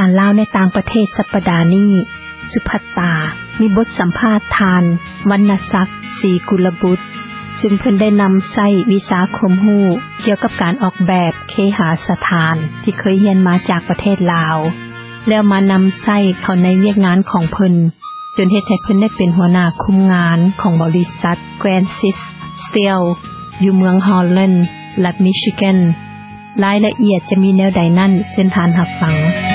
านลาวในต่างประเทศสัปดาห์นี้สุภัตตามีบทสัมภาษณ์ทานวรรณศักดิ์ศรีกุลบุตรซึ่งเพิ่นได้นําใช้วิชาความรู้เกี่ยวกับการออกแบบเคหสถานที่เคยเรียนมาจากประเทศลาวแล้วมานําใช้เข้าในเวียกงานของเพิ่นจนเฮ็ดให้เพิ่นได้เป็นหัวหน้าคุมงานของบริษัท Grand Sys Steel อยู่เมืองฮอลแลนด์รัฐมิชิแกนรายละเอียดจะมีแนวใดนั่นเส้นทานรับฟัง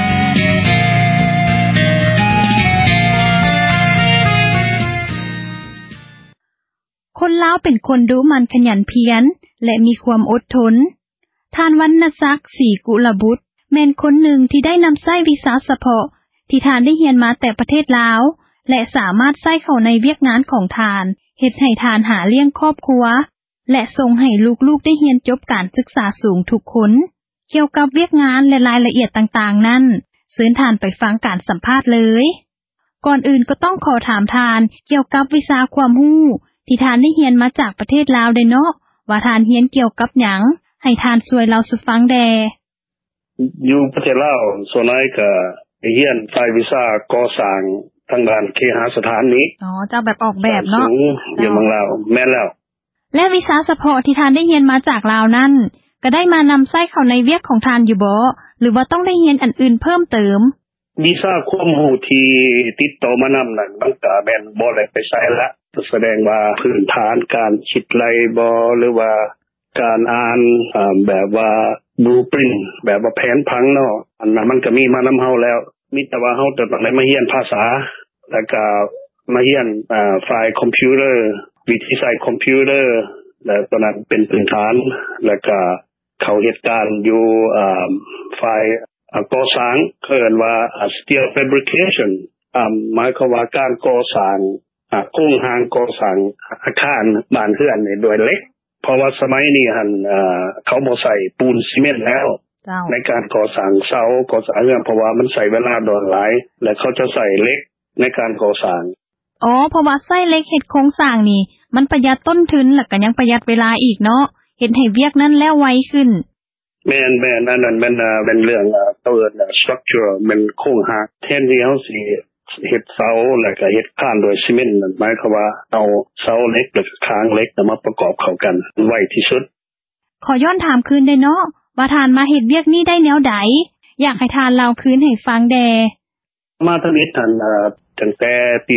คนลาวเป็นคนดูมันขยันเพียรและมีความอดทนท่านวรรณศักดิ์ศรีกุลบุตรแม่นคนหนึ่งที่ได้นําใช้วิชาเฉพาะที่ท่านได้เรียนมาแต่ประเทศลาวและสามารถใช้เข้าในเวียกงานของท่านเฮ็ดให้ท่านหาเลี้ยงครอบครัวและส่งให้ลูกๆได้เรียนจบการศึกษาสูงทุกคนเกี่ยวกับเวียกงานและรายละเอียดต่างๆนั้นเชิญท่านไปฟังการสัมภาษณ์เลยก่อนอื่นก็ต้องขอถามท่านเกี่ยวกับวิชาความรู้ที่ท่านได้เรียนมาจากประเทศลาวได้เนาะว่าท่านเรียนเกี่ยวกับหยังให้ท่านช่วยเล่าสู่ฟังแดอยู่ประเทศลาวส่วนน้อยก็เรียนฝ่ายวิชาก่อสร้างทางด้านเคหสถานนี้เจ้าแบบออกแบบเนาะอยู่เมืองลาวแม่นแล้วและวิชาเฉพาะที่ท่านได้เรียนมาจากลาวนั้นก็ได้มานําใช้เข้าในเวียกของท่านอยู่บ่หรือว่าต้องได้เรียนอันอื่นเพิ่มเติมวิชาความรู้ที่ติดต่อมานํานั้นมันก็แม่นบ่ได้ไปใช้ละแสดงว่าพื้นฐานการคิดไรบ่หรือว่าการอ่านแบบว่า blueprint แบบว่าแผนผังเนาะอันนั้นมันก็มีมานําเฮาแล้วมีแต่ว่าเฮาต้องได้มาเรียนภาษาแล้วก็มาเรียนฝ่ายคอมพิวเตอร์วิธีใช้คอมพิวเตอร์และตอนนั้นเป็นพื้นฐานแล้วก็เข้าเหตุการณ์อยู่ฝ่ายก่อสร้างเอิ้นว่า steel fabrication หมายความว่าการก่อสร้างโครงสร้างก่อสร้างอาคารบ้านเรือนนี่ด้วยเหล็กเพราะว่าสมัยนี้หั่นเขาบ่ใส่ปูนซีเมนต์แล้วในการก่อสร้างเสาก่อสร้างเรือนเพราะว่ามันใช้เวลาโดนหลายและเขาจะใส่เหล็กในการก่อสร้างเพราะว่าใช้เหล็กเฮ็ดโครงสร้างนี่มันประหยัดต้นทุนแล้วก็ยังประหยัดเวลาอีกเนาะเฮ็ดให้เวียกนั้นแล้วไวขึ้นแม่นๆอันนั้นมันเป็นเรื่องตัวstructure มันโครงสร้างแทนที่เฮาสิเฮ็ดเสาแล้วก็เฮ็ดคานด้วยซีเมนต์นั่นหมายความว่าเอาเสาเหล็กแล้วก็คานเหล็กมาประกอบเข้ากันไว้ที่สุดขอย้อนถามคืนได้เนาะว่าท่านมาเฮ็ดเวียกนี้ได้แนวใดอยากให้ท่านเล่าคืนให้ฟังแดมาทมิตท่านตั้งแต่ปี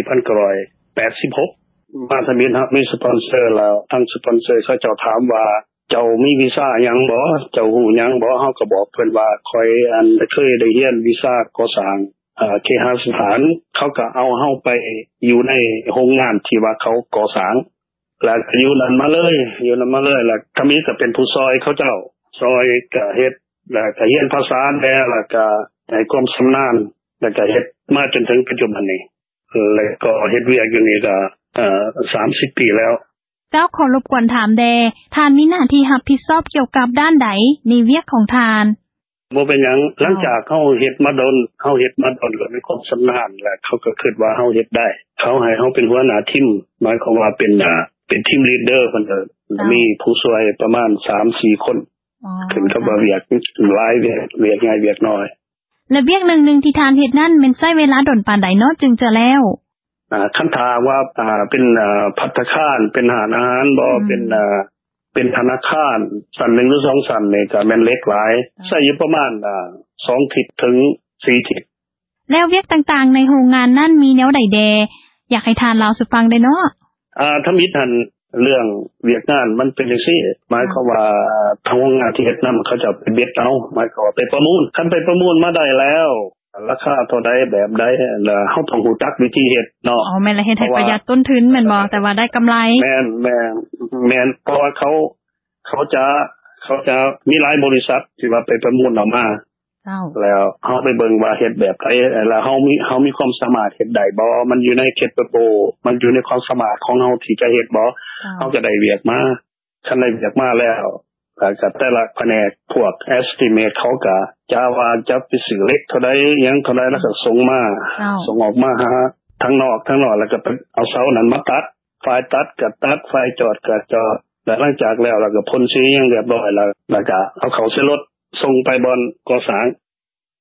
1986มาทมิตมีสปอนเซอร์แล้วทั้งสปอนเซอร์เขาเจ้าถามว่าเจ้ามีวีซ่าหยังบ่เจ้าฮู้หยังบ่เฮาก็บอกเพิ่นว่าค่อยเคยได้เรียนวีซ่าก่อสร้างเคหสถานเขาก็เอาเฮาไปอยู่ในโรงงานที่ว่าเขาก่อสร้างแล้วอยู่นั่นมาเลยแล้วทมิตก็เป็นผู้ซอยเขาเจ้าซอยก็เฮ็ดแล้วก็เรียนภาษาแล้วก็ให้ความชำนาญแล้วก็เฮ็ดมาจนถึงปัจจุบันนี้แล้วก็เฮ็ดเวียกอยู่นี่ก็30 ปีแล้วเจ้าขอรบกวนถามแดท่านมีหน้าที่รับผิดชอบเกี่ยวกับด้านใดในเวียกของท่านบ่เป็นหยังหลังจากเฮาเฮ็ดมาดนก็มีความชำนาญแล้วเขาก็คิดว่าเฮาเฮ็ดได้เขาให้เฮาเป็นหัวหน้าทีมหมายความว่าเป็นทีมลีดเดอร์เพิ่นมีผู้ช่วยประมาณ 3-4 คนขึ้นกับว่าเวียกหลายเวียกง่ายเวียกน้อยและเวียกนึงที่ท่านเฮ็ดนั้นแม่นใช้เวลาดนปานใดเนาะจึงจะแล้วคันถามว่าเป็นภัตตาคารเป็นอาหารบ่เป็นธนาคารสั่น1หรือ2สั่นนี่ก็แม่นเล็กหลายใช้อยู่ประมาณ2ทิศถึง4ทิศแล้วเวียกต่างๆในโรงงานนั้นมีแนวใดแดอยากให้ท่านเล่าสู่ฟังได้เนาะถ้ามีท่านเรื่องเวียกงานมันเป็นจังซี่หมายความว่าทางโรงงานที่เฮ็ดนั้นเขาจะไปเบ็ดเอาหมายความว่าไปประมูลคันไปประมูลมาได้แล้วราคาเท่าใดแบบใดแล้วเฮาต้องรู้จักวิธีเฮ็ดเนาะแม่นละเฮ็ดให้ประหยัดต้นทุนแม่นบ่แต่ว่าได้กำไรแม่นเพราะว่าเขาจะมีหลายบริษัทที่ว่าไปประมูลออกมาแล้วเฮาไปเบิ่งว่าเฮ็ดแบบใดแล้วเฮามีความสามารถเฮ็ดได้บ่มันอยู่ในเขตประโบมันอยู่ในความสามารถของเฮาที่จะเฮ็ดบ่เฮาก็ได้เวียกมาคันได้เวียกมาแล้วก็แต่ละแผนกพวก estimate เขาก็จะว่าจะไปซื้อเหล็กเท่าใดหยังเท่าใดแล้วก็ส่งออกมาหาทั้งนอกแล้วก็เอาเสานั้นมาตัดฝ่ายตัดก็ตัดฝ่ายจอดก็จอดแล้วหลังจากแล้วก็พ่นสีหยังเรียบร้อยแล้วก็เอาเข้าใส่รถส่งไปบอนก่อสร้าง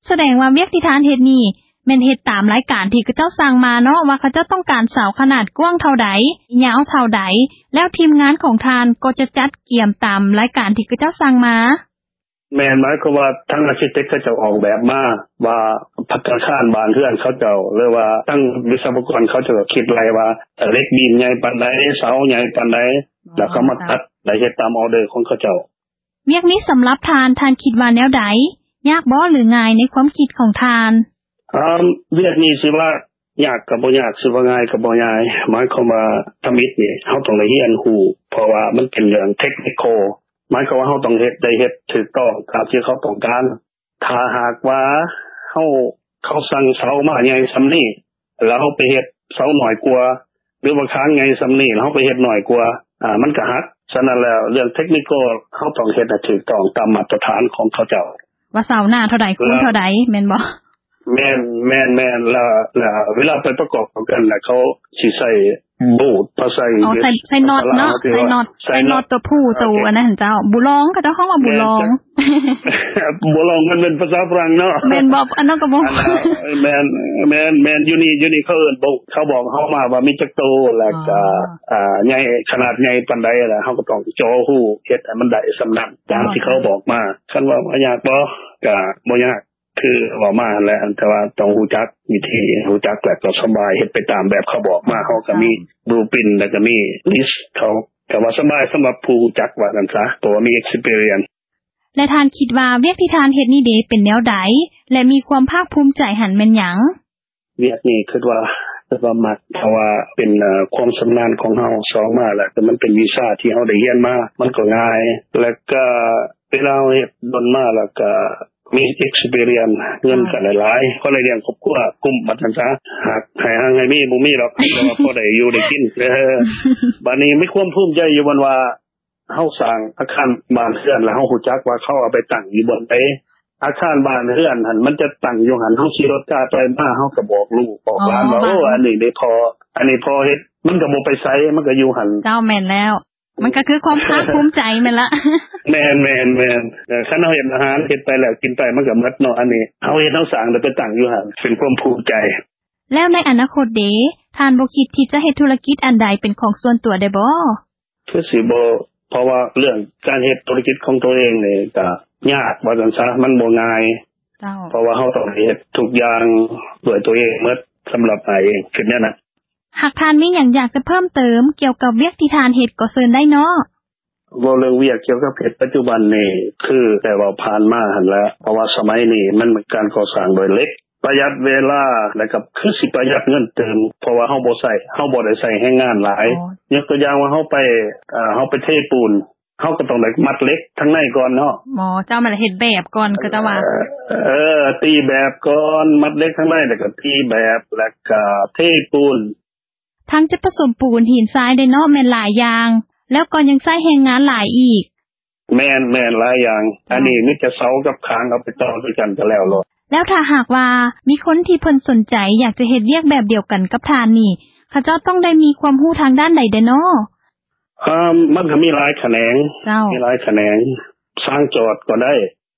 แสดงว่าเวียกที่ทานเฮ็ดนี่แม่นเฮ็ดตามรายการที่เขาเจ้าสั่งมาเนาะว่าเขาเจ้าต้องการเสาขนาดกว้างเท่าใดยาวเท่าใดแล้วทีมงานของทานก็จะจัดเกี่ยมตามรายการที่เขาเจ้าสั่งมาแม่นหมายความว่าทั้งอาร์คิเทคเขาจะออกแบบมาว่าพัฒนาการบ้านเรือนเขาเจ้าหรือว่าทั้งวิศวกรเขาจะคิดไว้ว่าเหล็กบีมใหญ่ปานใดเสาใหญ่ปานใดแล้วเขามาตัดได้เฮ็ดตามออเดอร์ของเขาเจ้าเวียกนี้สำหรับทานคิดว่าแนวใดยากบ่หรือง่ายในความคิดของทานเวียกนี้สิว่ายากก็บ่ยากสิว่าง่ายก็บ่ง่ายหมายความว่าทำอิฐนี่เฮาต้องได้เรียนรู้เพราะว่ามันเป็นเรื่องเทคนิคหมายความว่าเฮาต้องเฮ็ดได้เฮ็ดถูกต้องตามที่เขาต้องการถ้าหากว่าเขาสั่งเสามาใหญ่ซำนี้แล้วเฮาไปเฮ็ดเสาน้อยกว่าหรือว่าค้างใหญ่ซำนี้แล้วเฮาไปเฮ็ดน้อยกว่ามันก็หักฉะนั้นแล้วเรื่องเทคนิคเฮาต้องเฮ็ดให้ถูกต้องตามมาตรฐานของเขาเจ้าว่าเสาหน้าเท่าใดคูณเท่าใดแม่นบ่แม่นแล้วเวลาไปประกอบกันน่ะเขาสิใส่บูทพอใส่น็อตเนาะใส่น็อตตัวผู้ตัวอันนั้นเจ้าบุลองเขาเจ้าว่าบุลองบุลองมันเป็นภาษาฝรั่งเนาะแม่นบ่อันนั้นก็บ่แม่นอยู่นี่เขาเอิ้นบุเขาบอกเฮามาว่ามีจักโตแล้วก็ใหญ่ขนาดใหญ่ปานใดล่ะเฮาก็ต้องจ่อฮู้เฮ็ดให้มันได้สำนักตามที่เขาบอกมาคันว่ายากบ่ก็บ่ยากคือว่ามาแล้วแต่ว่าต้องรู้จักวิธีรู้จักแล้วก็สบายเฮ็ดไปตามแบบเขาบอกมาเฮาก็มีบลูพรินท์แล้วก็มีลิสต์เขาก็ว่าสบายสำหรับผู้รู้จักว่าซั่นซะเพราะว่ามี experience และทานคิดว่าเวียกที่ทานเฮ็ดนี่เด้เป็นแนวใดและมีความภาคภูมิใจหันแม่นหยังเวียกนี้คิดว่ามักเพราะว่าเป็นความชำนาญของเฮา2มาแล้วแต่มันเป็นวิชาที่เฮาได้เรียนมามันก็ง่ายแล้วก็เวลาเฮ็ดดนมาแล้วก็มี experience เงินก็หลายๆก็เลยเลี้ยงครอบครัวกลุ่มบัดนั้นซะหากให้มีบ่มีหรอกแต่ว่าพอได้อยู่ได้กินบัดนี้มีความภูมิใจอยู่ว่าเฮาสร้างอาคารบ้านเรือนแล้วเฮารู้จักว่าเขาเอาไปตั้งอยู่บนใดอาคารบ้านเรือนหั่นมันจะตั้งอยู่หั่นเฮาขี่รถจ้าไปมาเฮาก็บอกลูกบอกหลานว่าโอ้อันนี้ได้พอเฮ็ดมันก็บ่ไปไสมันก็อยู่หั่นเจ้าแม่นแล้วมันก็คือความภาคภูมิใจแม่นละแม่นคันเฮาเฮ็ดอาหารเฮ็ดไปแล้วกินไปมันก็หมดเนาะอันนี้เฮาเฮ็ดเฮาสร้างแล้วไปตั้งอยู่หั่นเป็นความภูมิใจแล้วในอนาคตเด้ท่านบ่คิดที่จะเฮ็ดธุรกิจอันใดเป็นของส่วนตัวได้บ่คือสิบ่เพราะว่าเรื่องการเฮ็ดธุรกิจของตัวเองนี่ก็ยากว่าซั่นซะมันบ่ง่ายเพราะว่าเฮาต้องเฮ็ดทุกอย่างด้วยตัวเองหมดสำหรับตัวเองคือแน่น่ะหากท่านมีหยังอยากจะเพิ่มเติมเกี่ยวกับเวียกที่ท่านเฮ็ดก็เชิญได้เนาะบ่เรื่องเวียกเกี่ยวกับเฮ็ดปัจจุบันนี่คือแต่ว่าผ่านมาหั่นแล้วเพราะว่าสมัยนี้มันเป็นการก่อสร้างโดยเล็กประหยัดเวลาแล้วก็คือสิประหยัดเงินเติมเพราะว่าเฮาบ่ได้ใช้แรงงานหลายยกตัวอย่างว่าเฮาไปเทปูนเฮาก็ต้องได้มัดเหล็กทั้งในก่อนเนาะเจ้ามันเฮ็ดแบบก่อนก็จะว่าตีแบบก่อนมัดเหล็กทั้งในแล้วก็ตีแบบแล้วก็เทปูนทั้งจะผสมปูนหินทรายได้เนาะแม่นหลายอย่างแล้วก็ยังใช้แรงงานหลายอีกแม่นหลายอย่างอันนี้มีแต่เสากับคางเอาไปต่อด้วยกันก็แล้วโลดแล้วถ้าหากว่ามีคนที่เพิ่นสนใจอยากจะเฮ็ดเวียกแบบเดียวกันกับท่านนี่เขาเจ้าต้องได้มีความรู้ทางด้านใดเด้เนาะมันก็มีหลายแขนงสร้างจอดก็ได้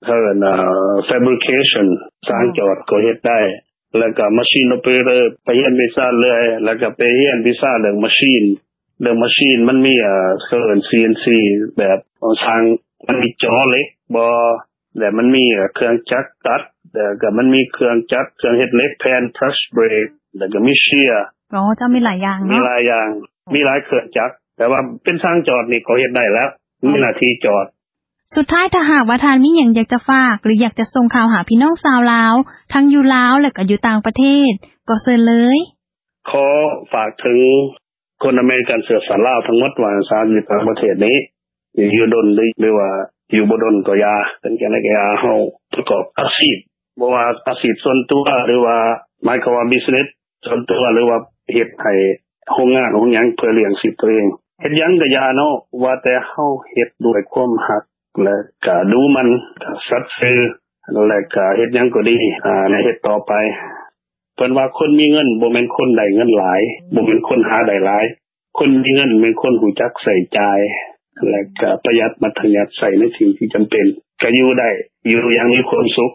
fabrication สร้างจอดก็เฮ็ดได้แล้วก็ machine operator ไปเรียนวิชาเลยแล้วก็ไปเรียนวิชาเรื่อง machine มันมีCNC แบบสร้างมันมีจอเหล็กบ่แล้วมันมีเครื่องจักรตัดแล้วก็มันมีเครื่องจักรเครื่องเฮ็ดเหล็กแผ่น brush brake แล้วก็มีเชียร์จะมีหลายอย่างเนาะมีหลายอย่างมีหลายเครื่องจักรแต่ว่าเป็นสร้างจอดนี่ก็เฮ็ดได้แล้วมีหน้าที่จอดสุดท้ายถ้าหากว่าท่านมีหยังอยากจะฝากหรืออยากจะส่งข่าวหาพี่น้องชาวลาวทั้งอยู่ลาวและก็อยู่ต่างประเทศก็เชิญเลยขอฝากถึงคนอเมริกันเชื้อสายลาวทั้งหมดว่าสารอยู่ต่างประเทศนี้อยู่ดนหรือว่าอยู่บ่ดนก็อย่าเป็นจังได๋ก็อย่าเฮาประกอบอาชีพบ่ว่าอาชีพส่วนตัวหรือว่าหมายความว่า business ส่วนตัวหรือว่าเฮ็ดให้โรงงานของหยังเพื่อเลี้ยงชีพตัวเองเฮ็ดหยังก็อย่าเนาะว่าแต่เฮาเฮ็ดด้วยความรักและก็ดูมันสัตย์ซื่อและก็เฮ็ดหยังก็ดีในเฮ็ดต่อไปเพิ่นว่าคนมีเงินบ่แม่นคนได้เงินหลายบ่แม่นคนหาได้หลายคนมีเงินเป็นคนรู้จักใส่จ่ายและก็ประหยัดมัธยัสถ์ใส่ในสิ่งที่จำเป็นก็อยู่ได้อยู่อย่างมีความสุข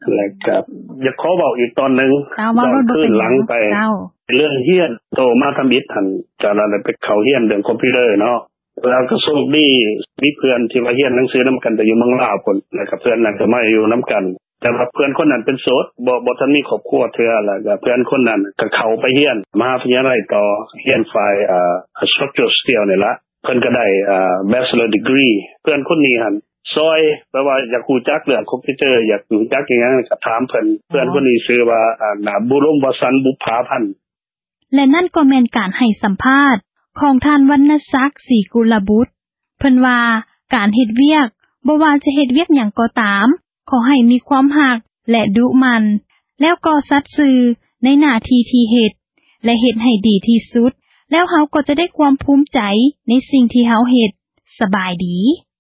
แล้วก็อยากขอบอกอีกตอนนึงขึ้นหลังไปเรื่องเฮียนโตมาทำอิฐหั่นจะอะไรไปเข้าเฮียนเรื่องคอมพิวเตอร์เนาะแล้วก็โชคดีมีเพื่อนที่ว่าเรียนหนังสือนำกันแต่อยู่เมืองลาวพุ่นแล้วก็เพื่อนนั้นก็มาอยู่นํากันแต่ว่าเพื่อนคนนั้นเป็นโสดบ่ทันมีครอบครัวเทื่อแล้วก็เพื่อนคนนั้นก็เข้าไปเรียนมหาวิทยาลัยต่อเรียนฝ่ายstructural steel นี่ล่ะเพิ่นก็ได้bachelor degree เพื่อนคนนี้หั่นซอยแปลว่าอยากรู้จักเรื่องคอมพิวเตอร์อยากรู้จักอิหยังก็ถามเพิ่นคนนี้ชื่อว่าบุรมวสันต์บุภาพันธ์และนั่นก็แม่นการให้สัมภาษณ์ของท่านวรรณศักดิ์ศรีกุลบุตรเพิ่นว่าการเฮ็ดเวียกบ่ว่าจะเฮ็ดเวียกหยังก็ตามขอให้มีความรักและดุมันแล้วก็สัตย์ซื่อในหน้าที่ที่เฮ็ดและเฮ็ดให้ดีที่สุดแล้วเฮาก็จะได้ความภูมิใจในสิ่งที่เฮาเฮ็ดสบายดี